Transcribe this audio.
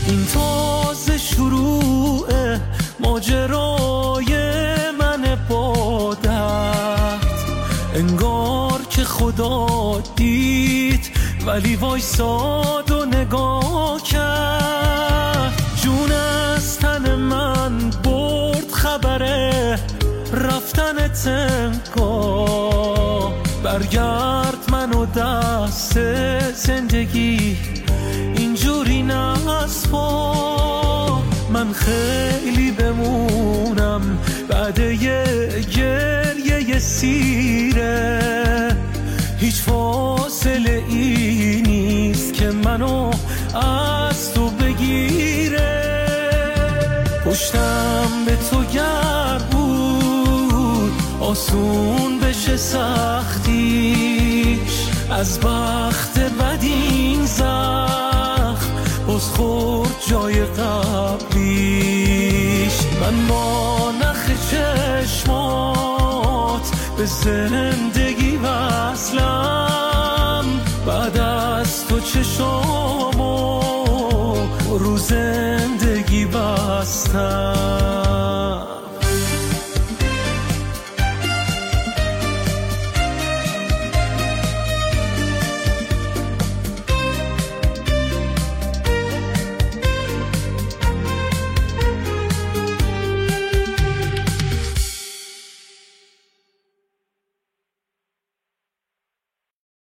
این تازه شروع ماجرای من با درد، انگار که خدا دید ولی وایساد و نگاه کرد. جون از تن من برد خبره رفتنت انگار، برگرد منو دست زندگی اینجوری نسپار. من خیلی بمونم بعد یه گریه سیره، هیچ فاصله ای نیست که منو از تو بگیره. پشتم به تو گر بود آسون بشه سختیش، از بخت بد این زخم باز خورد جای قبلیش. من با نخ چشمات به زندگی وصلم، بعد از تو چشامو رو زندگی بستم.